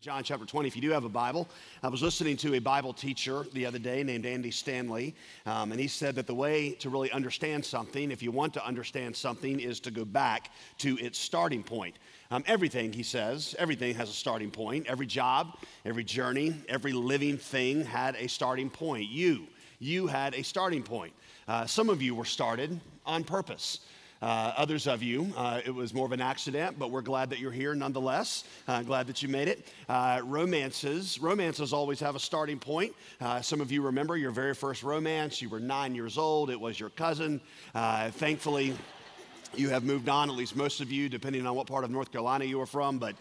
John chapter 20, if you do have a Bible. I was listening to a Bible teacher the other day named Andy Stanley, and he said that the way to really understand something, if you want to understand something, is to go back to its starting point. Everything, he says, everything has a starting point. Every job, every journey, every living thing had a starting point. You had a starting point. Some of you were started on purpose. Others of you, it was more of an accident, but we're glad that you're here nonetheless. Glad that you made it. Romances always have a starting point. Some of you remember your very first romance. You were 9 years old. It was your cousin. Thankfully, you have moved on, at least most of you, depending on what part of North Carolina you are from. But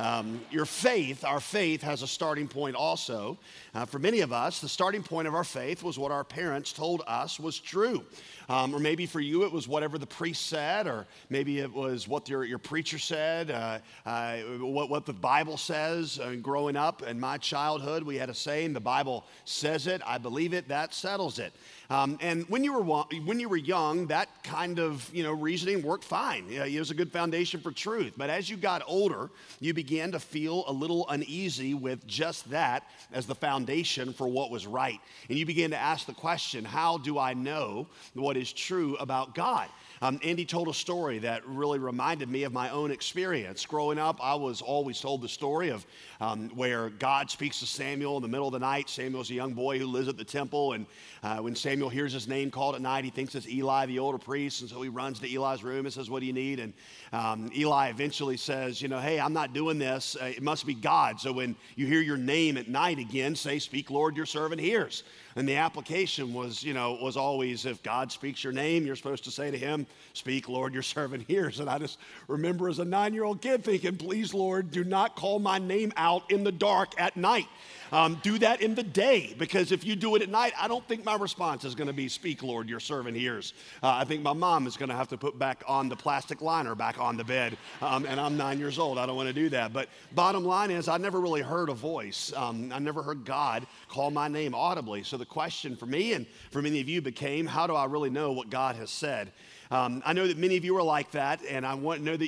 our faith has a starting point also. For many of us, the starting point of our faith was what our parents told us was true. Or maybe for you, it was whatever the priest said, or maybe it was what your preacher said, what the Bible says. Growing up in my childhood, we had a saying, the Bible says it, I believe it, that settles it. And when you were young, that kind of reasoning worked fine. It was a good foundation for truth. But as you got older, you began to feel a little uneasy with just that as the foundation for what was right. And you began to ask the question, how do I know what is true about God? Andy told a story that really reminded me of my own experience. Growing up, I was always told the story of where God speaks to Samuel in the middle of the night. Samuel's a young boy who lives at the temple, and when Samuel hears his name called at night, he thinks it's Eli, the older priest, and so he runs to Eli's room and says, "What do you need?" And Eli eventually says, "Hey, I'm not doing this. It must be God. So when you hear your name at night again, say, 'Speak, Lord, your servant hears.'" And the application was always, if God speaks your name, you're supposed to say to him, "Speak, Lord, your servant hears." And I just remember as a 9-year-old kid thinking, please, Lord, do not call my name out in the dark at night. Do that in the day, because if you do it at night, I don't think my response is going to be, "Speak, Lord, your servant hears." I think my mom is going to have to put back on the plastic liner back on the bed, and I'm 9 years old. I don't want to do that. But bottom line is, I never really heard a voice. I never heard God call my name audibly. So the question for me and for many of you became, how do I really know what God has said? I know that many of you are like that, and I want to know that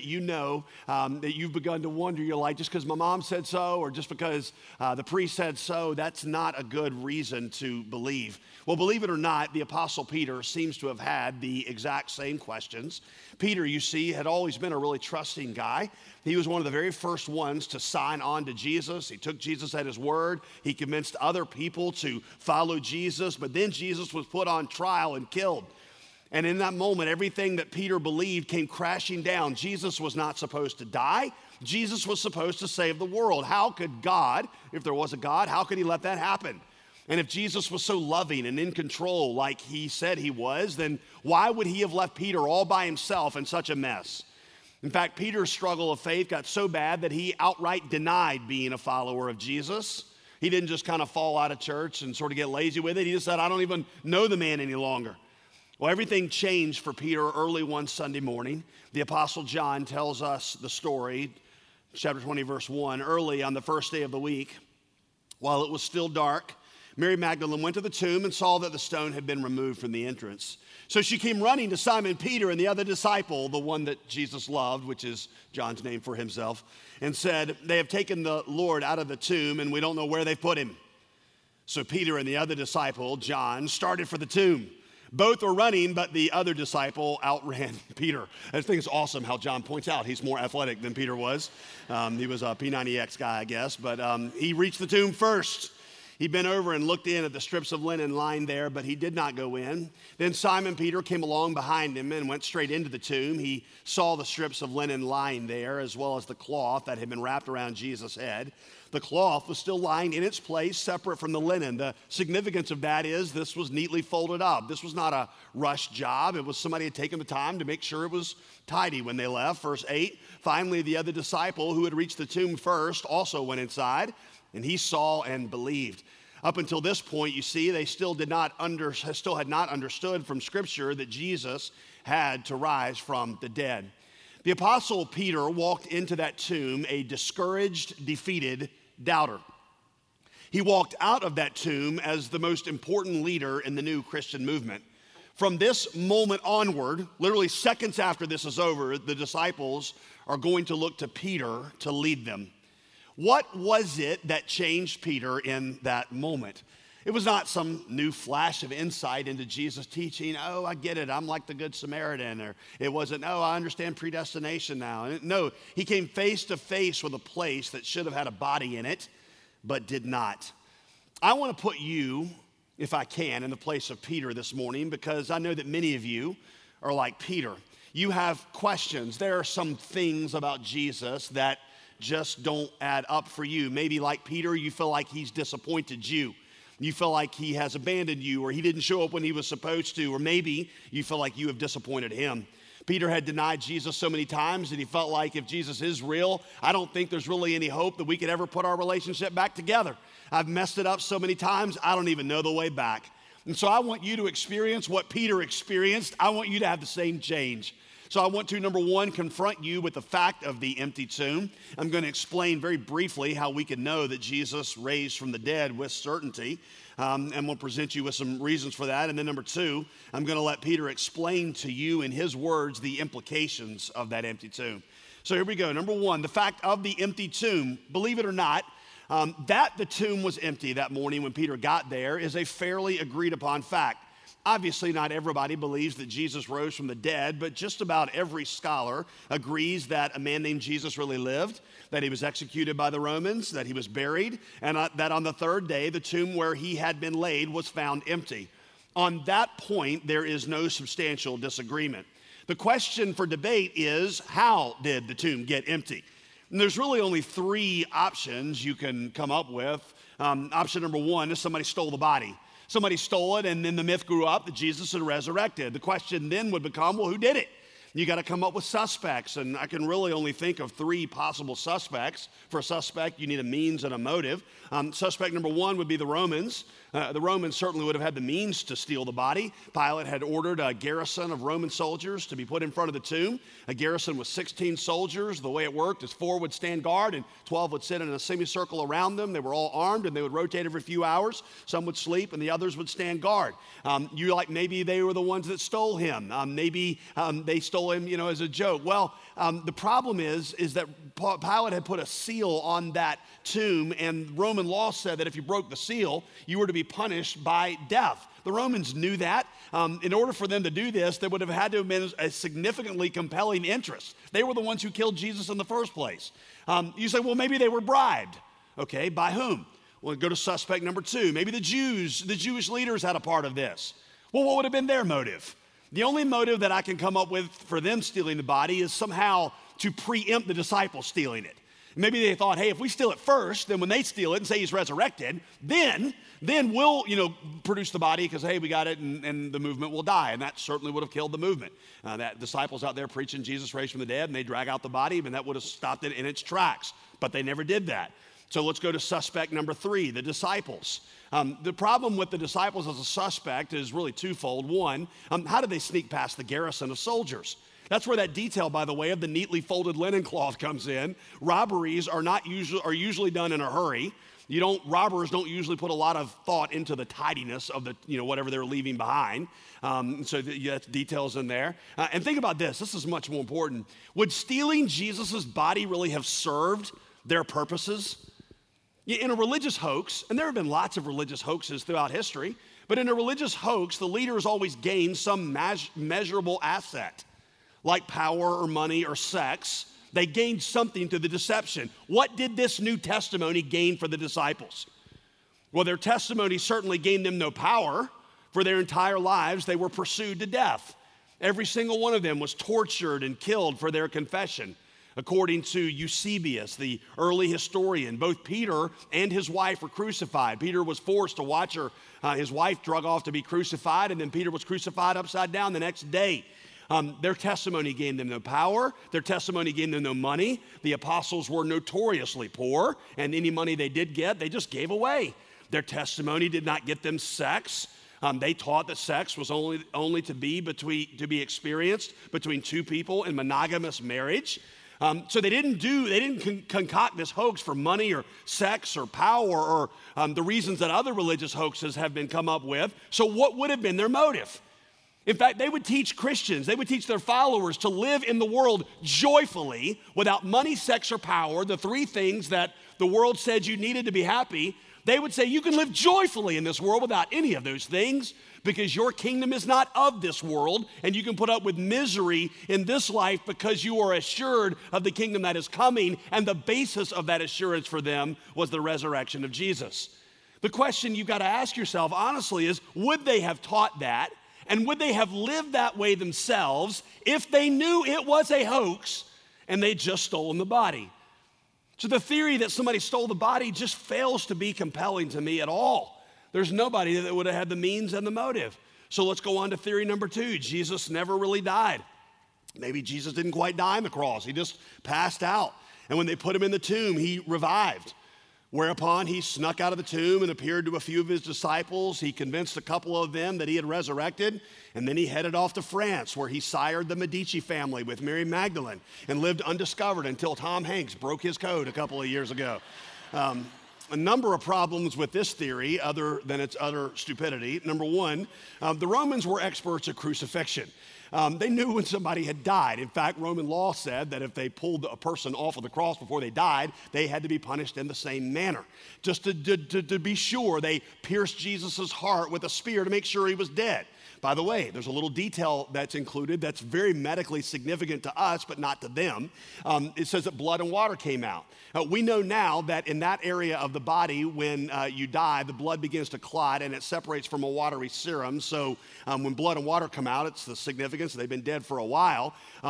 that you've begun to wonder. You're like, just because my mom said so, or just because the priest said so, that's not a good reason to believe. Well, believe it or not, the Apostle Peter seems to have had the exact same questions. Peter, you see, had always been a really trusting guy. He was one of the very first ones to sign on to Jesus. He took Jesus at his word. He convinced other people to follow Jesus, but then Jesus was put on trial and killed. And in that moment, everything that Peter believed came crashing down. Jesus was not supposed to die. Jesus was supposed to save the world. How could God, if there was a God, how could he let that happen? And if Jesus was so loving and in control like he said he was, then why would he have left Peter all by himself in such a mess? In fact, Peter's struggle of faith got so bad that he outright denied being a follower of Jesus. He didn't just kind of fall out of church and sort of get lazy with it. He just said, "I don't even know the man any longer." Well, everything changed for Peter early one Sunday morning. The Apostle John tells us the story, chapter 20, verse 1. Early on the first day of the week, while it was still dark, Mary Magdalene went to the tomb and saw that the stone had been removed from the entrance. So she came running to Simon Peter and the other disciple, the one that Jesus loved, which is John's name for himself, and said, "They have taken the Lord out of the tomb, and we don't know where they put him." So Peter and the other disciple, John, started for the tomb. Both were running, but the other disciple outran Peter. I think it's awesome how John points out he's more athletic than Peter was. He was a P90X guy, I guess, but he reached the tomb first. He bent over and looked in at the strips of linen lying there, but he did not go in. Then Simon Peter came along behind him and went straight into the tomb. He saw the strips of linen lying there, as well as the cloth that had been wrapped around Jesus' head. The cloth was still lying in its place, separate from the linen. The significance of that is this was neatly folded up. This was not a rush job. It was somebody had taken the time to make sure it was tidy when they left. Verse 8, finally, the other disciple who had reached the tomb first also went inside, and he saw and believed. Up until this point, you see, they still had not understood from Scripture that Jesus had to rise from the dead. The Apostle Peter walked into that tomb a discouraged, defeated doubter. He walked out of that tomb as the most important leader in the new Christian movement. From this moment onward, literally seconds after this is over, the disciples are going to look to Peter to lead them. What was it that changed Peter in that moment? It was not some new flash of insight into Jesus' teaching. Oh, I get it. I'm like the Good Samaritan. Or it wasn't, oh, I understand predestination now. No, he came face to face with a place that should have had a body in it, but did not. I want to put you, if I can, in the place of Peter this morning, because I know that many of you are like Peter. You have questions. There are some things about Jesus that just don't add up for you. Maybe like Peter, you feel like he's disappointed you. You feel like he has abandoned you, or he didn't show up when he was supposed to, or maybe you feel like you have disappointed him. Peter had denied Jesus so many times that he felt like if Jesus is real, I don't think there's really any hope that we could ever put our relationship back together. I've messed it up so many times, I don't even know the way back. And so I want you to experience what Peter experienced. I want you to have the same change. So I want to, number one, confront you with the fact of the empty tomb. I'm going to explain very briefly how we can know that Jesus raised from the dead with certainty. And we'll present you with some reasons for that. And then number two, I'm going to let Peter explain to you in his words the implications of that empty tomb. So here we go. Number one, the fact of the empty tomb. Believe it or not, that the tomb was empty that morning when Peter got there is a fairly agreed upon fact. Obviously, not everybody believes that Jesus rose from the dead, but just about every scholar agrees that a man named Jesus really lived, that he was executed by the Romans, that he was buried, and that on the third day, the tomb where he had been laid was found empty. On that point, there is no substantial disagreement. The question for debate is, how did the tomb get empty? And there's really only three options you can come up with. Option number one is somebody stole the body. Somebody stole it, and then the myth grew up that Jesus had resurrected. The question then would become, well, who did it? You got to come up with suspects, and I can really only think of three possible suspects. For a suspect, you need a means and a motive. Suspect number one would be the Romans. The Romans certainly would have had the means to steal the body. Pilate had ordered a garrison of Roman soldiers to be put in front of the tomb. A garrison with 16 soldiers. The way it worked is 4 would stand guard and 12 would sit in a semicircle around them. They were all armed and they would rotate every few hours. Some would sleep and the others would stand guard. Maybe they were the ones that stole him. Maybe they stole him, as a joke. Well, the problem is that Pilate had put a seal on that tomb, and Roman law said that if you broke the seal, you were to be punished by death. The Romans knew that. In order for them to do this, there would have had to have been a significantly compelling interest. They were the ones who killed Jesus in the first place. You say, well, maybe they were bribed. Okay, by whom? Well, go to suspect number two. Maybe the Jewish leaders had a part of this. Well, what would have been their motive? The only motive that I can come up with for them stealing the body is somehow to preempt the disciples stealing it. Maybe they thought, hey, if we steal it first, then when they steal it and say he's resurrected, then we'll, produce the body because, hey, we got it and the movement will die. And that certainly would have killed the movement. That disciples out there preaching Jesus raised from the dead and they drag out the body, and that would have stopped it in its tracks. But they never did that. So let's go to suspect number three, the disciples. The problem with the disciples as a suspect is really twofold. One, how did they sneak past the garrison of soldiers? That's where that detail, by the way, of the neatly folded linen cloth comes in. Robberies are usually done in a hurry. Robbers don't usually put a lot of thought into the tidiness of the, whatever they're leaving behind. So that's details in there. And think about this. This is much more important. Would stealing Jesus's body really have served their purposes? In a religious hoax, and there have been lots of religious hoaxes throughout history, but in a religious hoax, the leaders always gain some measurable asset, like power or money or sex. They gained something through the deception. What did this new testimony gain for the disciples? Well, their testimony certainly gained them no power. For their entire lives, they were pursued to death. Every single one of them was tortured and killed for their confession. According to Eusebius, the early historian, both Peter and his wife were crucified. Peter was forced to watch his wife drug off to be crucified, and then Peter was crucified upside down the next day. Their testimony gained them no power. Their testimony gained them no money. The apostles were notoriously poor, and any money they did get, they just gave away. Their testimony did not get them sex. They taught that sex was only to be experienced between two people in monogamous marriage. So they didn't concoct this hoax for money or sex or power or the reasons that other religious hoaxes have been come up with. So what would have been their motive? In fact, they would teach Christians, they would teach their followers to live in the world joyfully without money, sex, or power, the three things that the world said you needed to be happy. They would say you can live joyfully in this world without any of those things because your kingdom is not of this world, and you can put up with misery in this life because you are assured of the kingdom that is coming, and the basis of that assurance for them was the resurrection of Jesus. The question you've got to ask yourself, honestly, is would they have taught that, and would they have lived that way themselves if they knew it was a hoax and they'd just stolen the body? So the theory that somebody stole the body just fails to be compelling to me at all. There's nobody that would have had the means and the motive. So let's go on to theory number 2. Jesus never really died. Maybe Jesus didn't quite die on the cross. He just passed out. And when they put him in the tomb, he revived. Whereupon he snuck out of the tomb and appeared to a few of his disciples. He convinced a couple of them that he had resurrected. And then he headed off to France, where he sired the Medici family with Mary Magdalene and lived undiscovered until Tom Hanks broke his code a couple of years ago. A number of problems with this theory other than its utter stupidity. Number one, the Romans were experts at crucifixion. They knew when somebody had died. In fact, Roman law said that if they pulled a person off of the cross before they died, they had to be punished in the same manner. Just to be sure, they pierced Jesus' heart with a spear to make sure he was dead. By the way, there's a little detail that's included that's very medically significant to us, but not to them. It says that blood and water came out. We know now that in that area of the body, when you die, the blood begins to clot and it separates from a watery serum. So when blood and water come out, it's the significance. They've been dead for a while.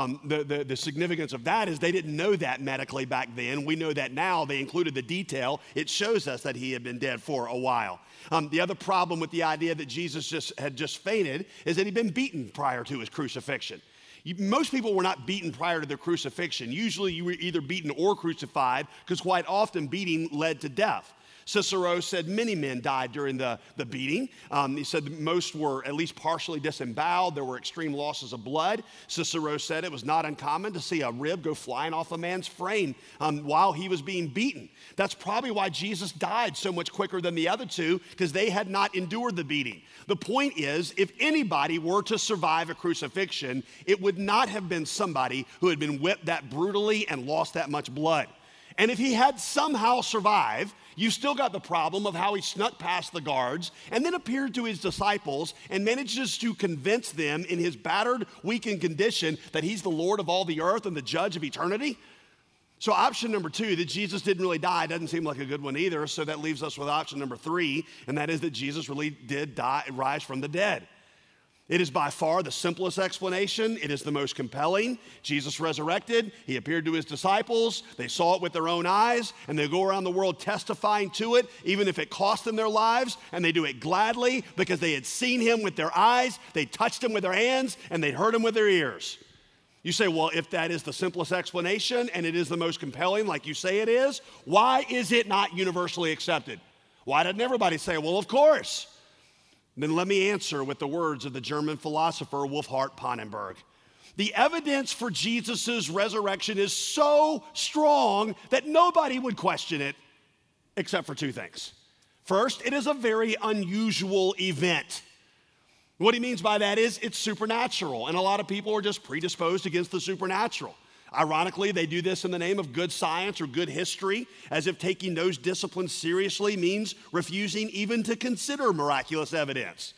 The significance of that is they didn't know that medically back then. We know that now. They included the detail. It shows us that he had been dead for a while. The other problem with the idea that Jesus had just fainted is that he'd been beaten prior to his crucifixion. Most people were not beaten prior to their crucifixion. Usually you were either beaten or crucified because quite often beating led to death. Cicero said many men died during the beating. He said that most were at least partially disemboweled. There were extreme losses of blood. Cicero said it was not uncommon to see a rib go flying off a man's frame while he was being beaten. That's probably why Jesus died so much quicker than the other two, because they had not endured the beating. The point is, if anybody were to survive a crucifixion, it would not have been somebody who had been whipped that brutally and lost that much blood. And if he had somehow survived, you still got the problem of how he snuck past the guards and then appeared to his disciples and manages to convince them in his battered, weakened condition that he's the Lord of all the earth and the judge of eternity. So option number 2, that Jesus didn't really die, doesn't seem like a good one either. So that leaves us with option number 3, and that is that Jesus really did rise from the dead. It is by far the simplest explanation. It is the most compelling. Jesus resurrected. He appeared to his disciples. They saw it with their own eyes, and they go around the world testifying to it, even if it cost them their lives, and they do it gladly because they had seen him with their eyes, they touched him with their hands, and they heard him with their ears. You say, well, if that is the simplest explanation and it is the most compelling, like you say it is, why is it not universally accepted? Why doesn't everybody say, well, of course? Then let me answer with the words of the German philosopher Wolfhart Pannenberg. The evidence for Jesus' resurrection is so strong that nobody would question it except for 2 things. First, it is a very unusual event. What he means by that is it's supernatural, and a lot of people are just predisposed against the supernatural. Ironically, they do this in the name of good science or good history, as if taking those disciplines seriously means refusing even to consider miraculous evidence.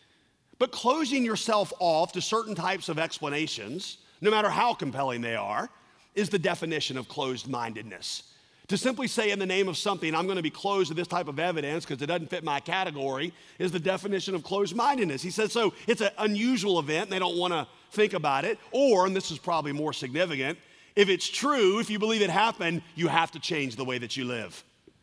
But closing yourself off to certain types of explanations, no matter how compelling they are, is the definition of closed-mindedness. To simply say in the name of something, I'm going to be closed to this type of evidence because it doesn't fit my category, is the definition of closed-mindedness. He says, so it's an unusual event, and they don't want to think about it. Or, and this is probably more significant, if it's true, if you believe it happened, you have to change the way that you live.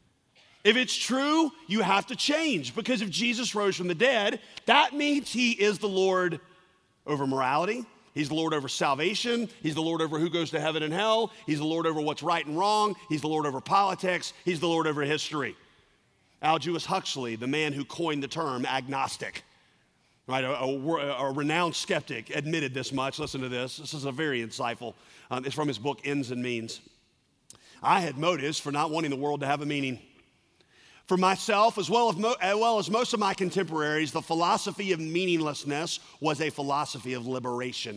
If it's true, you have to change, because if Jesus rose from the dead, that means he is the Lord over morality. He's the Lord over salvation. He's the Lord over who goes to heaven and hell. He's the Lord over what's right and wrong. He's the Lord over politics. He's the Lord over history. Aldous Huxley, the man who coined the term agnostic, right? A renowned skeptic, admitted this much. Listen to this. This is a very insightful. It's from his book, Ends and Means. I had motives for not wanting the world to have a meaning. For myself, as well as most of my contemporaries, the philosophy of meaninglessness was a philosophy of liberation.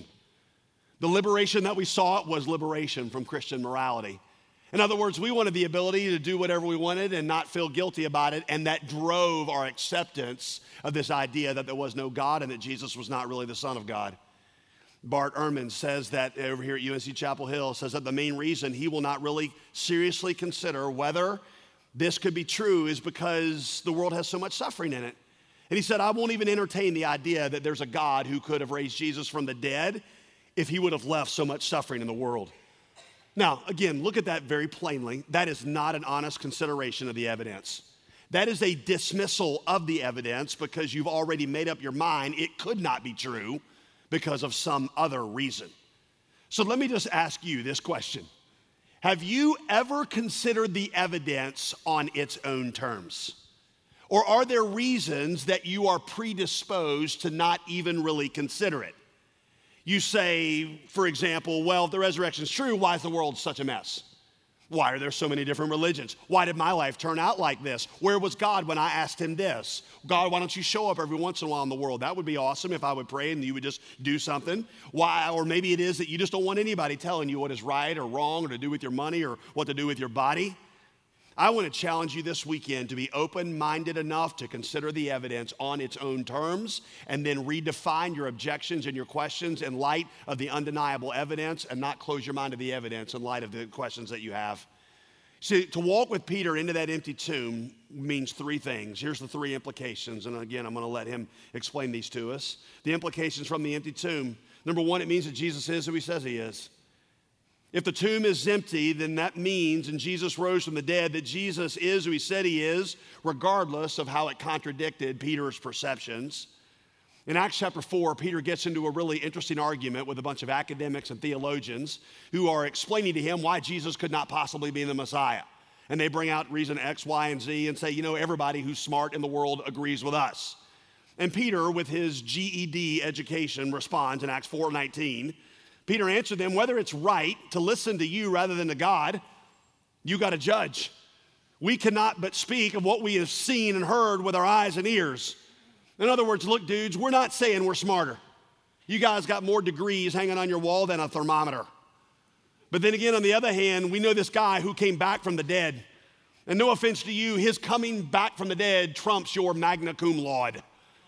The liberation that we sought was liberation from Christian morality. In other words, we wanted the ability to do whatever we wanted and not feel guilty about it, and that drove our acceptance of this idea that there was no God and that Jesus was not really the Son of God. Bart Ehrman says that over here at UNC Chapel Hill, says that the main reason he will not really seriously consider whether this could be true is because the world has so much suffering in it. And he said, I won't even entertain the idea that there's a God who could have raised Jesus from the dead if he would have left so much suffering in the world. Now, again, look at that very plainly. That is not an honest consideration of the evidence. That is a dismissal of the evidence because you've already made up your mind it could not be true because of some other reason. So let me just ask you this question. Have you ever considered the evidence on its own terms? Or are there reasons that you are predisposed to not even really consider it? You say, for example, well, if the resurrection is true, why is the world such a mess? Why are there so many different religions? Why did my life turn out like this? Where was God when I asked him this? God, why don't you show up every once in a while in the world? That would be awesome if I would pray and you would just do something. Why? Or maybe it is that you just don't want anybody telling you what is right or wrong or to do with your money or what to do with your body. I want to challenge you this weekend to be open-minded enough to consider the evidence on its own terms and then redefine your objections and your questions in light of the undeniable evidence and not close your mind to the evidence in light of the questions that you have. See, to walk with Peter into that empty tomb means three things. Here's the three implications, and again, I'm going to let him explain these to us. The implications from the empty tomb. Number one, it means that Jesus is who he says he is. If the tomb is empty, then that means, and Jesus rose from the dead, that Jesus is who he said he is, regardless of how it contradicted Peter's perceptions. In Acts chapter 4, Peter gets into a really interesting argument with a bunch of academics and theologians who are explaining to him why Jesus could not possibly be the Messiah. And they bring out reason X, Y, and Z and say, you know, everybody who's smart in the world agrees with us. And Peter, with his GED education, responds in Acts 4:19. Peter answered them, whether it's right to listen to you rather than to God, you got to judge. We cannot but speak of what we have seen and heard with our eyes and ears. In other words, look, dudes, we're not saying we're smarter. You guys got more degrees hanging on your wall than a thermometer. But then again, on the other hand, we know this guy who came back from the dead. And no offense to you, his coming back from the dead trumps your magna cum laude.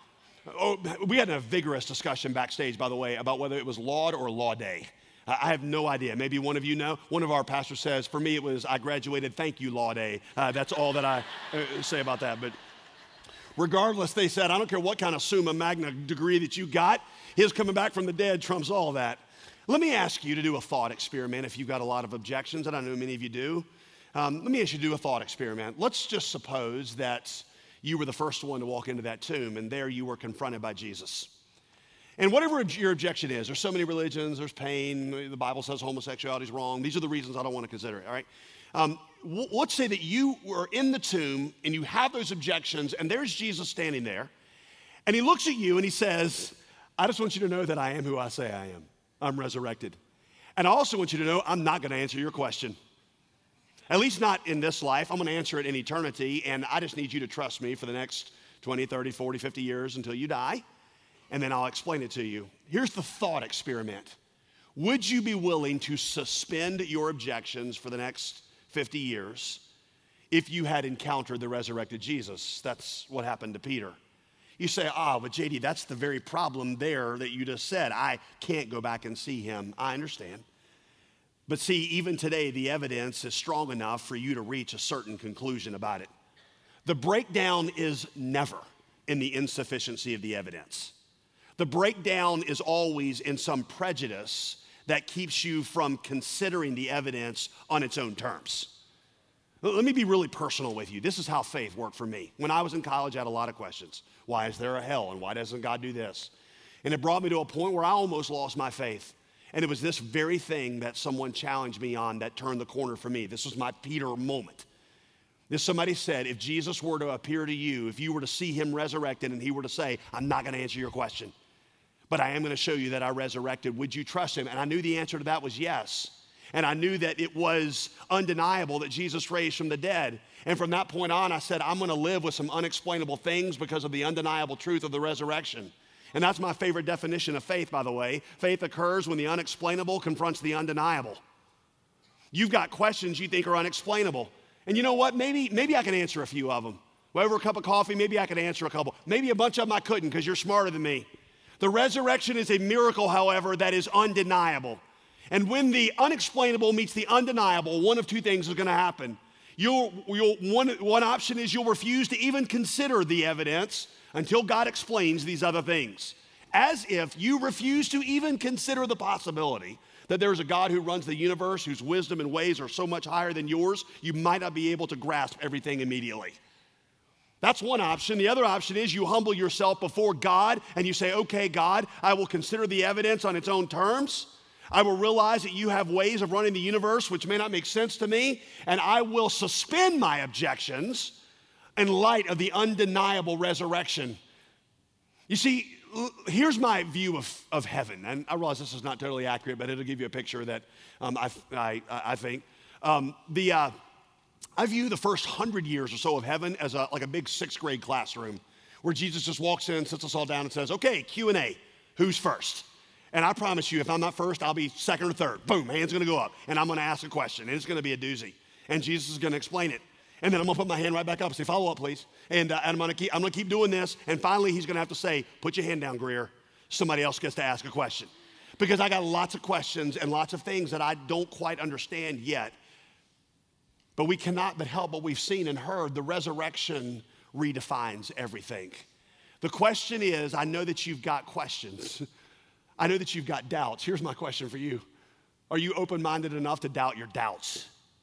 Oh, we had a vigorous discussion backstage, by the way, about whether it was laud or laude. I have no idea. Maybe one of you know. One of our pastors says, for me, it was, I graduated, thank you, laude. That's all that I say about that. But regardless, they said, I don't care what kind of summa magna degree that you got, his coming back from the dead trumps all that. Let me ask you to do a thought experiment if you've got a lot of objections, and I know many of you do. Let me ask you to do a thought experiment. Let's just suppose that you were the first one to walk into that tomb, and there you were confronted by Jesus. And whatever your objection is, there's so many religions, there's pain, the Bible says homosexuality is wrong. These are the reasons I don't want to consider it, all right? Let's say that you were in the tomb, and you have those objections, and there's Jesus standing there, and he looks at you, and he says, I just want you to know that I am who I say I am. I'm resurrected. And I also want you to know I'm not going to answer your question. At least not in this life. I'm going to answer it in eternity, and I just need you to trust me for the next 20, 30, 40, 50 years until you die, and then I'll explain it to you. Here's the thought experiment. Would you be willing to suspend your objections for the next 50 years if you had encountered the resurrected Jesus? That's what happened to Peter. You say, but JD, that's the very problem there that you just said. I can't go back and see him. I understand. But see, even today, the evidence is strong enough for you to reach a certain conclusion about it. The breakdown is never in the insufficiency of the evidence. The breakdown is always in some prejudice that keeps you from considering the evidence on its own terms. Let me be really personal with you. This is how faith worked for me. When I was in college, I had a lot of questions. Why is there a hell? And why doesn't God do this? And it brought me to a point where I almost lost my faith. And it was this very thing that someone challenged me on that turned the corner for me. This was my Peter moment. Somebody said, if Jesus were to appear to you, if you were to see him resurrected and he were to say, I'm not going to answer your question, but I am going to show you that I resurrected, would you trust him? And I knew the answer to that was yes. And I knew that it was undeniable that Jesus raised from the dead. And from that point on, I said, I'm going to live with some unexplainable things because of the undeniable truth of the resurrection. And that's my favorite definition of faith, by the way. Faith occurs when the unexplainable confronts the undeniable. You've got questions you think are unexplainable. And you know what? Maybe I can answer a few of them. Over a cup of coffee, maybe I could answer a couple. Maybe a bunch of them I couldn't because you're smarter than me. The resurrection is a miracle, however, that is undeniable. And when the unexplainable meets the undeniable, one of two things is going to happen. One option is you'll refuse to even consider the evidence until God explains these other things. As if you refuse to even consider the possibility that there's a God who runs the universe, whose wisdom and ways are so much higher than yours, you might not be able to grasp everything immediately. That's one option. The other option is you humble yourself before God and you say, okay, God, I will consider the evidence on its own terms. I will realize that you have ways of running the universe which may not make sense to me, and I will suspend my objections in light of the undeniable resurrection. You see, here's my view of heaven, and I realize this is not totally accurate, but it'll give you a picture that I think. I view the first 100 years or so of heaven as like a big sixth grade classroom where Jesus just walks in, sits us all down and says, okay, Q&A, who's first? And I promise you, if I'm not first, I'll be second or third. Boom, hand's gonna go up, and I'm gonna ask a question, and it's gonna be a doozy. And Jesus is gonna explain it. And then I'm gonna put my hand right back up and say, follow up, please. And I'm gonna keep doing this, and finally he's gonna have to say, put your hand down, Greer. Somebody else gets to ask a question. Because I got lots of questions and lots of things that I don't quite understand yet. But we cannot but help what we've seen and heard. The resurrection redefines everything. The question is, I know that you've got questions. I know that you've got doubts. Here's my question for you. Are you open-minded enough to doubt your doubts?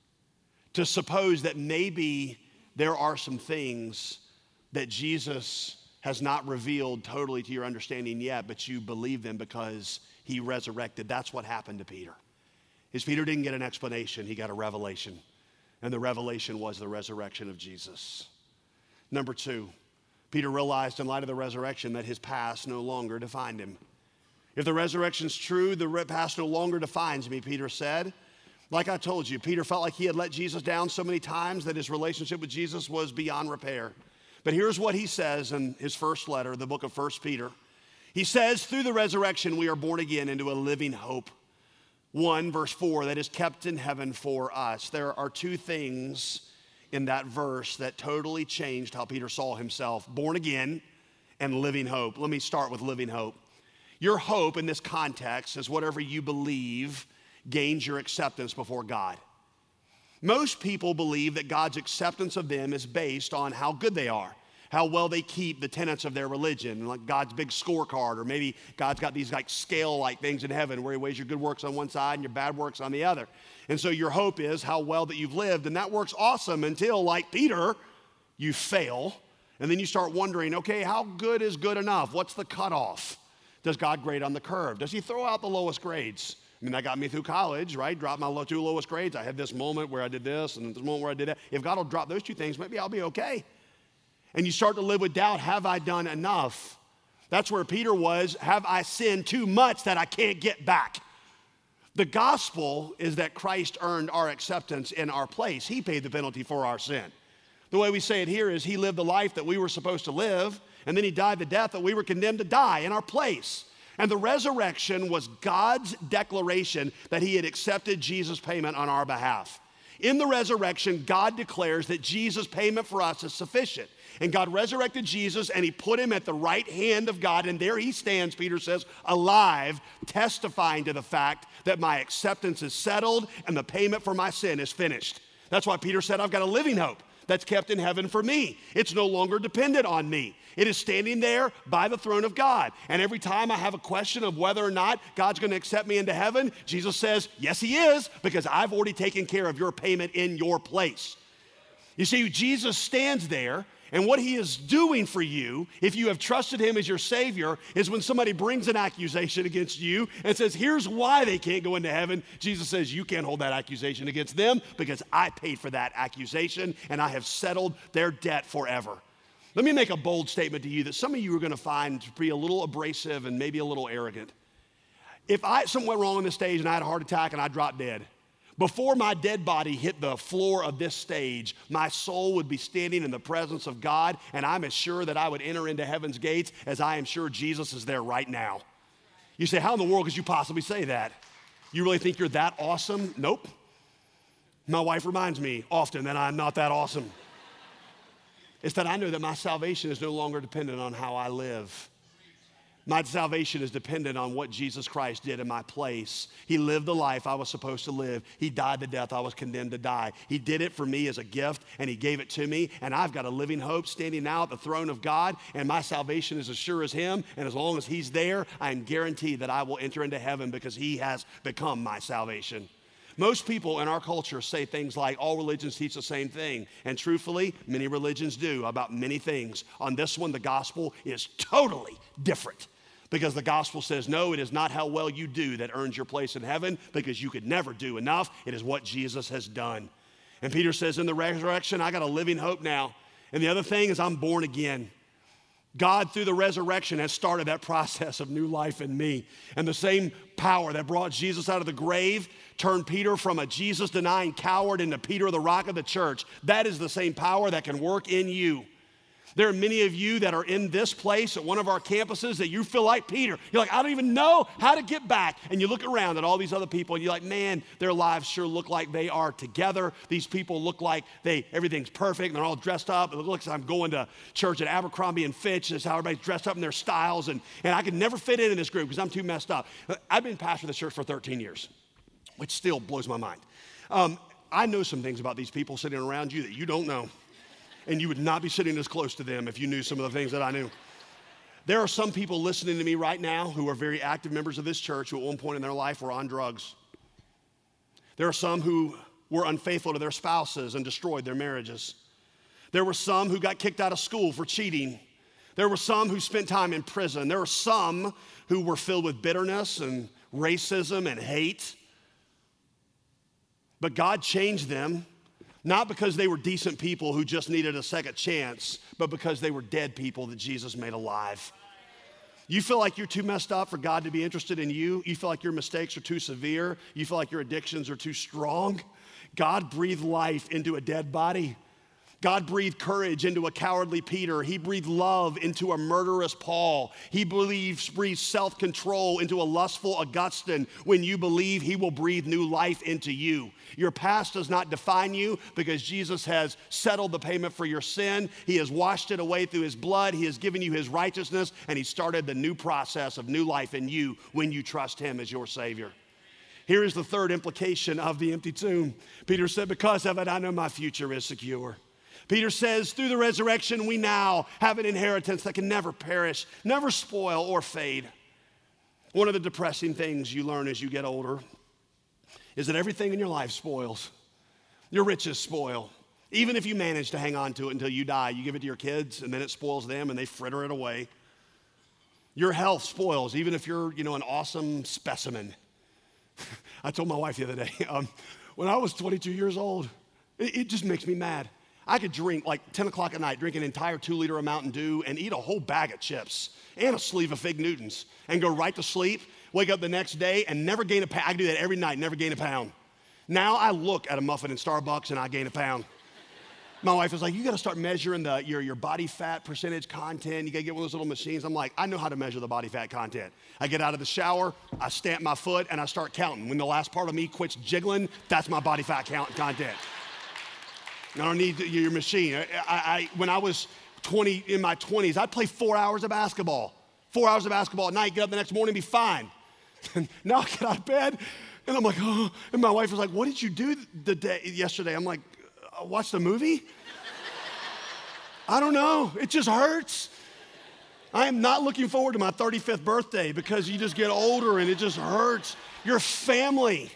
To suppose that maybe there are some things that Jesus has not revealed totally to your understanding yet, but you believe them because he resurrected. That's what happened to Peter. Peter didn't get an explanation, he got a revelation. And the revelation was the resurrection of Jesus. Number two, Peter realized in light of the resurrection that his past no longer defined him. If the resurrection's true, the past no longer defines me, Peter said. Like I told you, Peter felt like he had let Jesus down so many times that his relationship with Jesus was beyond repair. But here's what he says in his first letter, the book of 1 Peter. He says, through the resurrection, we are born again into a living hope. 1, verse 4, that is kept in heaven for us. There are two things in that verse that totally changed how Peter saw himself, born again and living hope. Let me start with living hope. Your hope in this context is whatever you believe gains your acceptance before God. Most people believe that God's acceptance of them is based on how good they are, how well they keep the tenets of their religion, like God's big scorecard, or maybe God's got these like scale-like things in heaven where he weighs your good works on one side and your bad works on the other. And so your hope is how well that you've lived, and that works awesome until, like Peter, you fail, and then you start wondering, okay, how good is good enough? What's the cutoff? Does God grade on the curve? Does he throw out the lowest grades? I mean, that got me through college, right? Dropped my two lowest grades. I had this moment where I did this and this moment where I did that. If God will drop those two things, maybe I'll be okay. And you start to live with doubt. Have I done enough? That's where Peter was. Have I sinned too much that I can't get back? The gospel is that Christ earned our acceptance in our place. He paid the penalty for our sin. The way we say it here is he lived the life that we were supposed to live, and then he died the death that we were condemned to die in our place. And the resurrection was God's declaration that he had accepted Jesus' payment on our behalf. In the resurrection, God declares that Jesus' payment for us is sufficient. And God resurrected Jesus, and he put him at the right hand of God, and there he stands, Peter says, alive, testifying to the fact that my acceptance is settled and the payment for my sin is finished. That's why Peter said, I've got a living hope that's kept in heaven for me. It's no longer dependent on me. It is standing there by the throne of God. And every time I have a question of whether or not God's going to accept me into heaven, Jesus says, yes, he is, because I've already taken care of your payment in your place. You see, Jesus stands there, and what he is doing for you, if you have trusted him as your Savior, is when somebody brings an accusation against you and says, here's why they can't go into heaven, Jesus says, you can't hold that accusation against them because I paid for that accusation and I have settled their debt forever. Let me make a bold statement to you that some of you are going to find to be a little abrasive and maybe a little arrogant. If something went wrong on the stage and I had a heart attack and I dropped dead, Before my dead body hit the floor of this stage, my soul would be standing in the presence of God, and I'm as sure that I would enter into heaven's gates as I am sure Jesus is there right now. You say, how in the world could you possibly say that? You really think you're that awesome? Nope. My wife reminds me often that I'm not that awesome. It's that I know that my salvation is no longer dependent on how I live. My salvation is dependent on what Jesus Christ did in my place. He lived the life I was supposed to live. He died the death I was condemned to die. He did it for me as a gift, and he gave it to me, and I've got a living hope standing now at the throne of God, and my salvation is as sure as him, and as long as he's there, I am guaranteed that I will enter into heaven because he has become my salvation. Most people in our culture say things like all religions teach the same thing, and truthfully, many religions do about many things. On this one, the gospel is totally different. Because the gospel says, no, it is not how well you do that earns your place in heaven, because you could never do enough. It is what Jesus has done. And Peter says, in the resurrection, I got a living hope now. And the other thing is I'm born again. God, through the resurrection, has started that process of new life in me. And the same power that brought Jesus out of the grave turned Peter from a Jesus-denying coward into Peter, the rock of the church. That is the same power that can work in you. There are many of you that are in this place at one of our campuses that you feel like Peter. You're like, I don't even know how to get back. And you look around at all these other people and you're like, man, their lives sure look like they are together. These people look like everything's perfect and they're all dressed up. It looks like I'm going to church at Abercrombie and Fitch. That's how everybody's dressed up in their styles. And I could never fit in this group because I'm too messed up. I've been pastor of this church for 13 years, which still blows my mind. I know some things about these people sitting around you that you don't know. And you would not be sitting as close to them if you knew some of the things that I knew. There are some people listening to me right now who are very active members of this church who at one point in their life were on drugs. There are some who were unfaithful to their spouses and destroyed their marriages. There were some who got kicked out of school for cheating. There were some who spent time in prison. There were some who were filled with bitterness and racism and hate. But God changed them. Not because they were decent people who just needed a second chance, but because they were dead people that Jesus made alive. You feel like you're too messed up for God to be interested in you. You feel like your mistakes are too severe. You feel like your addictions are too strong. God breathed life into a dead body. God breathed courage into a cowardly Peter. He breathed love into a murderous Paul. He breathed self-control into a lustful Augustine. When you believe, he will breathe new life into you. Your past does not define you because Jesus has settled the payment for your sin. He has washed it away through his blood. He has given you his righteousness, and he started the new process of new life in you when you trust him as your Savior. Here is the third implication of the empty tomb. Peter said, because of it, I know my future is secure. Peter says, through the resurrection, we now have an inheritance that can never perish, never spoil or fade. One of the depressing things you learn as you get older is that everything in your life spoils. Your riches spoil. Even if you manage to hang on to it until you die, you give it to your kids, and then it spoils them, and they fritter it away. Your health spoils, even if you're, an awesome specimen. I told my wife the other day, when I was 22 years old, it just makes me mad. I could drink like 10 o'clock at night, drink an entire 2-liter of Mountain Dew and eat a whole bag of chips and a sleeve of Fig Newtons and go right to sleep, wake up the next day and never gain a pound. I do that every night, never gain a pound. Now I look at a muffin in Starbucks and I gain a pound. My wife was like, you gotta start measuring your body fat percentage content. You gotta get one of those little machines. I'm like, I know how to measure the body fat content. I get out of the shower, I stamp my foot and I start counting. When the last part of me quits jiggling, that's my body fat content. I don't need your machine. When I was in my 20s, I'd play 4 hours of basketball. 4 hours of basketball at night, get up the next morning, be fine. Now I get out of bed, and I'm like, oh. And my wife was like, what did you do yesterday? I'm like, I watched a movie? I don't know. It just hurts. I am not looking forward to my 35th birthday because you just get older and it just hurts. Your family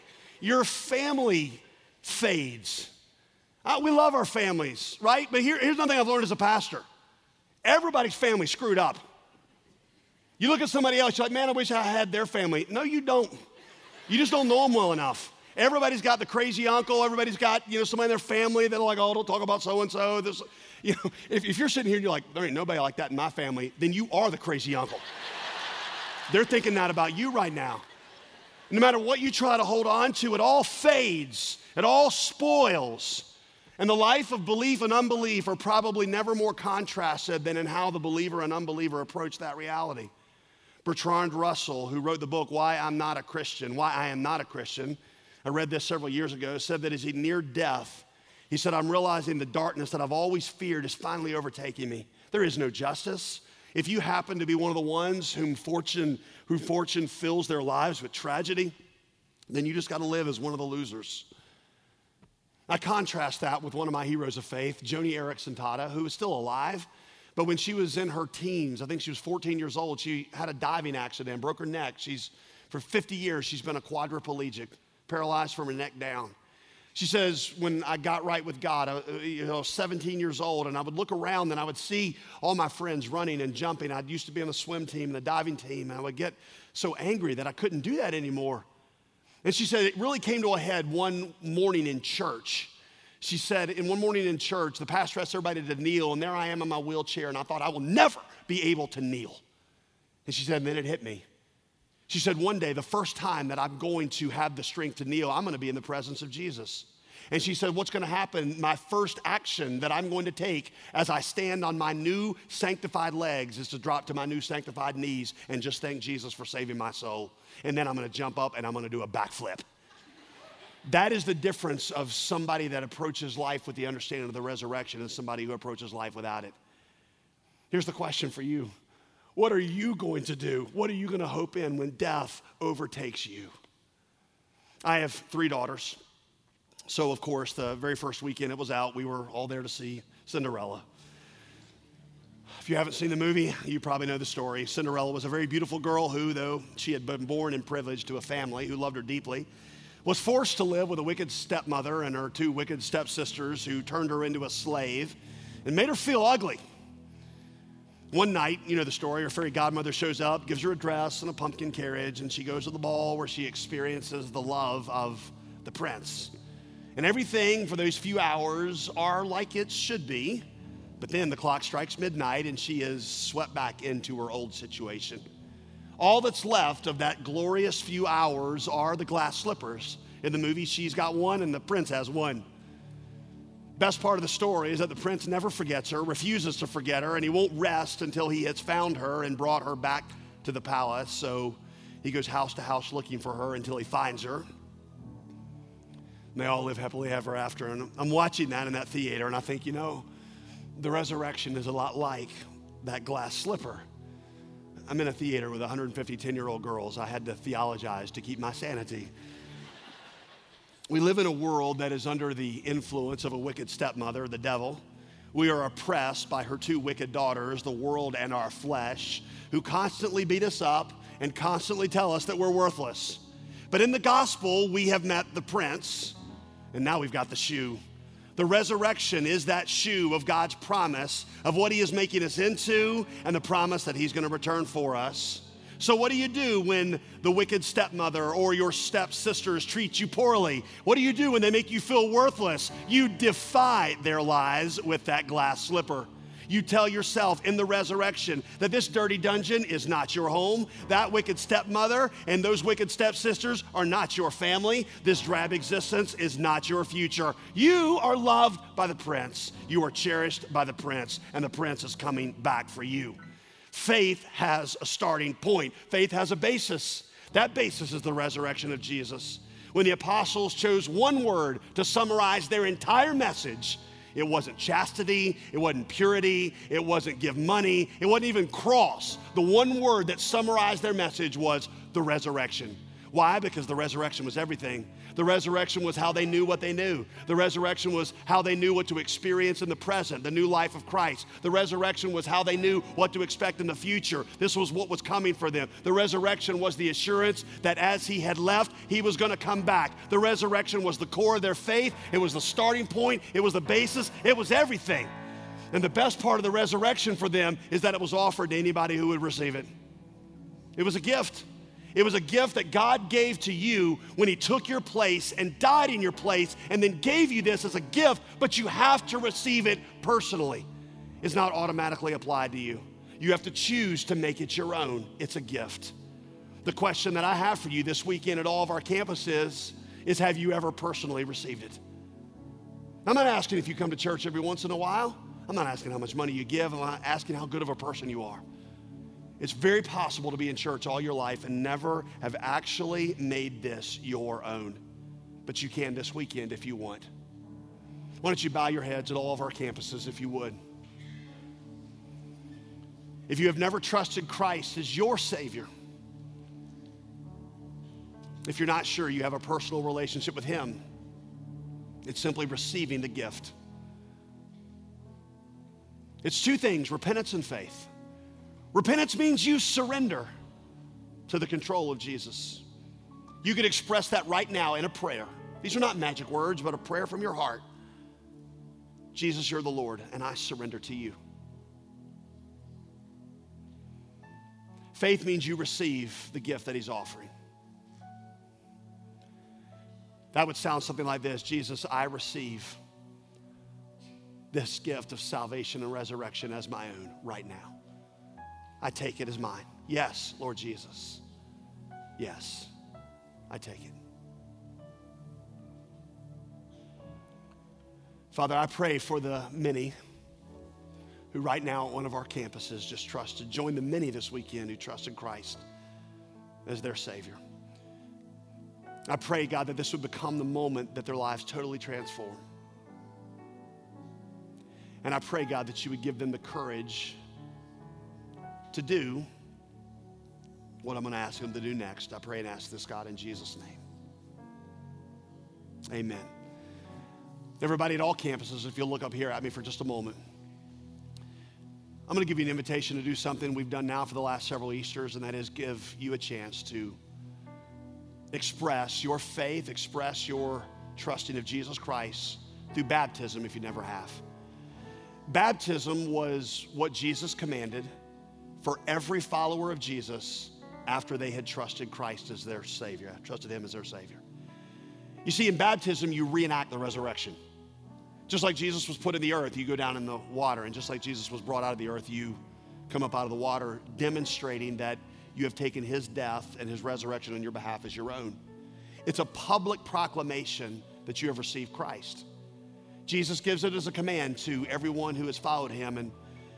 fades. We love our families, right? But here's another thing I've learned as a pastor. Everybody's family screwed up. You look at somebody else, you're like, man, I wish I had their family. No, you don't. You just don't know them well enough. Everybody's got the crazy uncle. Everybody's got, somebody in their family that are like, oh, don't talk about so-and-so. This, if you're sitting here and you're like, there ain't nobody like that in my family, then you are the crazy uncle. They're thinking that about you right now. No matter what you try to hold on to, it all fades, it all spoils. And the life of belief and unbelief are probably never more contrasted than in how the believer and unbeliever approach that reality. Bertrand Russell, who wrote the book, Why I Am Not a Christian, I read this several years ago, said that as he neared death, he said, I'm realizing the darkness that I've always feared is finally overtaking me. There is no justice. If you happen to be one of the ones who fortune fills their lives with tragedy, then you just got to live as one of the losers. I contrast that with one of my heroes of faith, Joni Eareckson Tada, who is still alive. But when she was in her teens, I think she was 14 years old, she had a diving accident and broke her neck. For 50 years, she's been a quadriplegic, paralyzed from her neck down. She says, when I got right with God, I was 17 years old, and I would look around and I would see all my friends running and jumping. I used to be on the swim team and the diving team, and I would get so angry that I couldn't do that anymore. And she said it really came to a head one morning in church. She said, in one morning in church, the pastor asked everybody to kneel, and there I am in my wheelchair, and I thought, I will never be able to kneel. And she said, and then it hit me. She said, one day, the first time that I'm going to have the strength to kneel, I'm going to be in the presence of Jesus. And she said, what's going to happen? My first action that I'm going to take as I stand on my new sanctified legs is to drop to my new sanctified knees and just thank Jesus for saving my soul. And then I'm going to jump up and I'm going to do a backflip. That is the difference of somebody that approaches life with the understanding of the resurrection and somebody who approaches life without it. Here's the question for you. What are you going to do? What are you going to hope in when death overtakes you? I have 3 daughters. So, of course, the very first weekend it was out, we were all there to see Cinderella. If you haven't seen the movie, you probably know the story. Cinderella was a very beautiful girl who, though she had been born in privilege to a family who loved her deeply, was forced to live with a wicked stepmother and her 2 wicked stepsisters who turned her into a slave and made her feel ugly. One night, you know the story, her fairy godmother shows up, gives her a dress and a pumpkin carriage, and she goes to the ball where she experiences the love of the prince. And everything for those few hours are like it should be, but then the clock strikes midnight and she is swept back into her old situation. All that's left of that glorious few hours are the glass slippers. In the movie, she's got one and the prince has one. Best part of the story is that the prince never forgets her, refuses to forget her, and he won't rest until he has found her and brought her back to the palace. So he goes house to house looking for her until he finds her. And they all live happily ever after. And I'm watching that in that theater, and I think, you know, the resurrection is a lot like that glass slipper. I'm in a theater with 150 10-year-old girls. I had to theologize to keep my sanity. We live in a world that is under the influence of a wicked stepmother, the devil. We are oppressed by her 2 wicked daughters, the world and our flesh, who constantly beat us up and constantly tell us that we're worthless. But in the gospel, we have met the prince, and now we've got the shoe. The resurrection is that shoe of God's promise of what he is making us into and the promise that he's going to return for us. So what do you do when the wicked stepmother or your stepsisters treat you poorly? What do you do when they make you feel worthless? You defy their lies with that glass slipper. You tell yourself in the resurrection that this dirty dungeon is not your home. That wicked stepmother and those wicked stepsisters are not your family. This drab existence is not your future. You are loved by the prince. You are cherished by the prince, and the prince is coming back for you. Faith has a starting point. Faith has a basis. That basis is the resurrection of Jesus. When the apostles chose one word to summarize their entire message, it wasn't chastity, it wasn't purity, it wasn't give money, it wasn't even cross. The one word that summarized their message was the resurrection. Why? Because the resurrection was everything. The resurrection was how they knew what they knew. The resurrection was how they knew what to experience in the present, the new life of Christ. The resurrection was how they knew what to expect in the future. This was what was coming for them. The resurrection was the assurance that as he had left, he was going to come back. The resurrection was the core of their faith. It was the starting point. It was the basis. It was everything. And the best part of the resurrection for them is that it was offered to anybody who would receive it. It was a gift. It was a gift that God gave to you when he took your place and died in your place and then gave you this as a gift, but you have to receive it personally. It's not automatically applied to you. You have to choose to make it your own. It's a gift. The question that I have for you this weekend at all of our campuses is have you ever personally received it? I'm not asking if you come to church every once in a while. I'm not asking how much money you give. I'm not asking how good of a person you are. It's very possible to be in church all your life and never have actually made this your own. But you can this weekend if you want. Why don't you bow your heads at all of our campuses if you would. If you have never trusted Christ as your Savior, if you're not sure you have a personal relationship with Him, it's simply receiving the gift. It's two things, repentance and faith. Repentance means you surrender to the control of Jesus. You can express that right now in a prayer. These are not magic words, but a prayer from your heart. Jesus, you're the Lord, and I surrender to you. Faith means you receive the gift that He's offering. That would sound something like this: Jesus, I receive this gift of salvation and resurrection as my own right now. I take it as mine. Yes, Lord Jesus. Yes, I take it. Father, I pray for the many who right now at one of our campuses just trusted. Join the many this weekend who trusted Christ as their Savior. I pray, God, that this would become the moment that their lives totally transform. And I pray, God, that you would give them the courage to do what I'm going to ask them to do next. I pray and ask this, God, in Jesus' name. Amen. Everybody at all campuses, if you'll look up here at me for just a moment. I'm going to give you an invitation to do something we've done now for the last several Easters, and that is give you a chance to express your faith, express your trusting of Jesus Christ through baptism if you never have. Baptism was what Jesus commanded for every follower of Jesus after they had trusted Christ as their Savior, trusted Him as their Savior. You see, in baptism, you reenact the resurrection. Just like Jesus was put in the earth, you go down in the water. And just like Jesus was brought out of the earth, you come up out of the water, demonstrating that you have taken His death and His resurrection on your behalf as your own. It's a public proclamation that you have received Christ. Jesus gives it as a command to everyone who has followed Him. And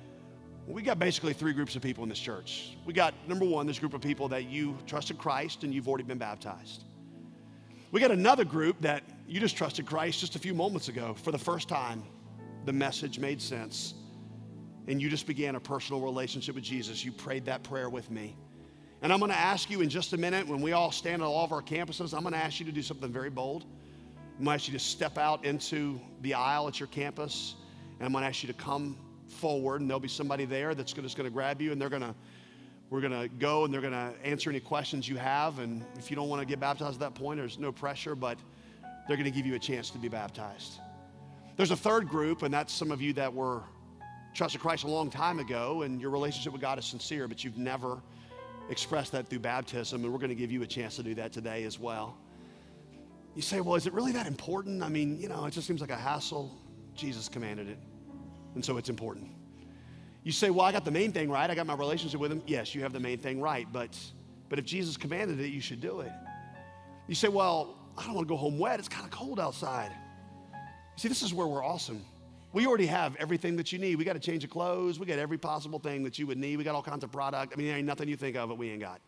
we got basically three groups of people in this church. We got, number one, this group of people that you trusted Christ and you've already been baptized. We got another group that you just trusted Christ just a few moments ago. For the first time, the message made sense. And you just began a personal relationship with Jesus. You prayed that prayer with me. And I'm going to ask you in just a minute, when we all stand at all of our campuses, I'm going to ask you to do something very bold. I'm going to ask you to step out into the aisle at your campus. And I'm going to ask you to come forward. And there'll be somebody there that's just going to grab you. And we're going to go and they're going to answer any questions you have. And if you don't want to get baptized at that point, there's no pressure, but they're going to give you a chance to be baptized. There's a third group, and that's some of you that were trusted Christ a long time ago, and your relationship with God is sincere, but you've never expressed that through baptism, and we're going to give you a chance to do that today as well. You say, well, is it really that important? I mean, it just seems like a hassle. Jesus commanded it, and so it's important. You say, well, I got the main thing right. I got my relationship with Him. Yes, you have the main thing right, but if Jesus commanded it, you should do it. You say, well, I don't want to go home wet. It's kind of cold outside. See, this is where we're awesome. We already have everything that you need. We got a change of clothes. We got every possible thing that you would need. We got all kinds of product. I mean, there ain't nothing you think of that we ain't got.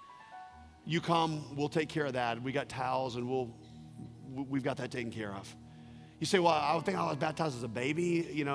You come, we'll take care of that. We got towels, and we've got that taken care of. You say, well, I would think I was baptized as a baby.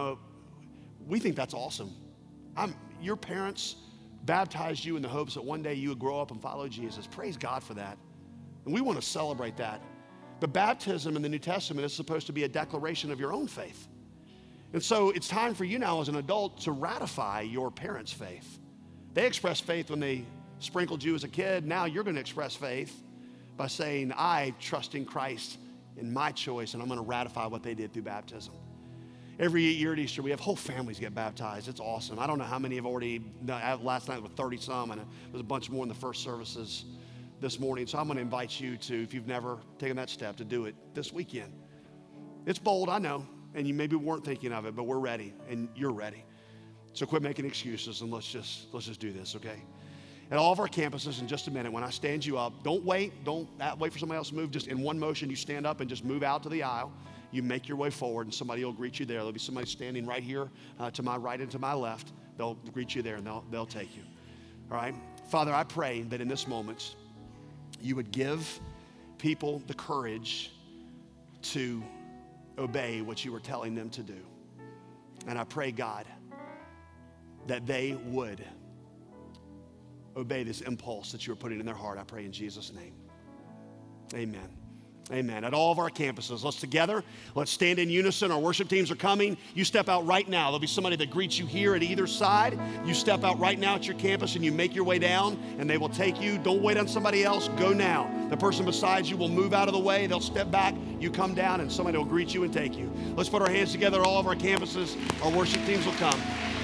We think that's awesome. Your parents baptized you in the hopes that one day you would grow up and follow Jesus. Praise God for that. And we want to celebrate that. But baptism in the New Testament is supposed to be a declaration of your own faith. And so it's time for you now as an adult to ratify your parents' faith. They expressed faith when they sprinkled you as a kid. Now you're going to express faith by saying, I trust in Christ in my choice, and I'm going to ratify what they did through baptism. Every year at Easter, we have whole families get baptized. It's awesome. I don't know how many have already, last night was 30 some, and there's a bunch more in the first services this morning. So I'm going to invite you to, if you've never taken that step, to do it this weekend. It's bold, I know, and you maybe weren't thinking of it, but we're ready, and you're ready. So quit making excuses, and let's just do this, okay? at all of our campuses in just a minute, when I stand you up, don't wait. Don't wait for somebody else to move. Just in one motion, you stand up and just move out to the aisle. You make your way forward, and somebody will greet you there. There'll be somebody standing right here to my right and to my left. They'll greet you there, and they'll take you. All right? Father, I pray that in this moment, you would give people the courage to obey what you were telling them to do. And I pray, God, that they would obey this impulse that you are putting in their heart. I pray in Jesus' name. Amen. Amen. At all of our campuses, let's stand in unison. Our worship teams are coming. You step out right now. There'll be somebody that greets you here at either side. You step out right now at your campus and you make your way down, and they will take you. Don't wait on somebody else. Go now. The person beside you will move out of the way. They'll step back. You come down, and somebody will greet you and take you. Let's put our hands together at all of our campuses. Our worship teams will come.